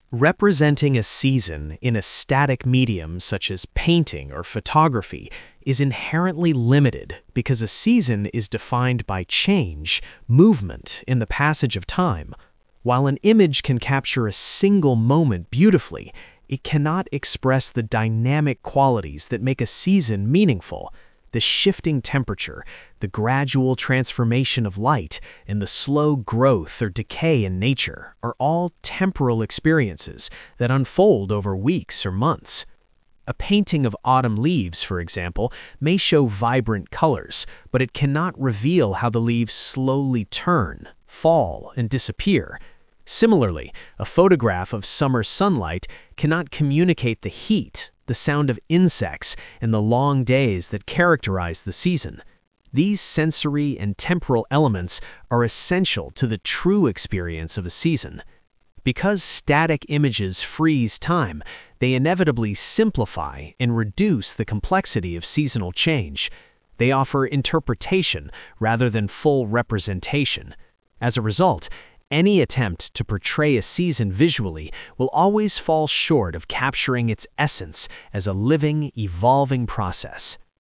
Representing a season in a static medium such as painting or photography is inherently limited because a season is defined by change, movement in the passage of time. While an image can capture a single moment beautifully, it cannot express the dynamic qualities that make a season meaningful. The shifting temperature, the gradual transformation of light, and the slow growth or decay in nature are all temporal experiences that unfold over weeks or months. A painting of autumn leaves, for example, may show vibrant colors, but it cannot reveal how the leaves slowly turn, fall, and disappear. Similarly, a photograph of summer sunlight cannot communicate the heat, the sound of insects, and the long days that characterize the season. These sensory and temporal elements are essential to the true experience of a season. Because static images freeze time, they inevitably simplify and reduce the complexity of seasonal change. They offer interpretation rather than full representation. As a result, any attempt to portray a season visually will always fall short of capturing its essence as a living, evolving process.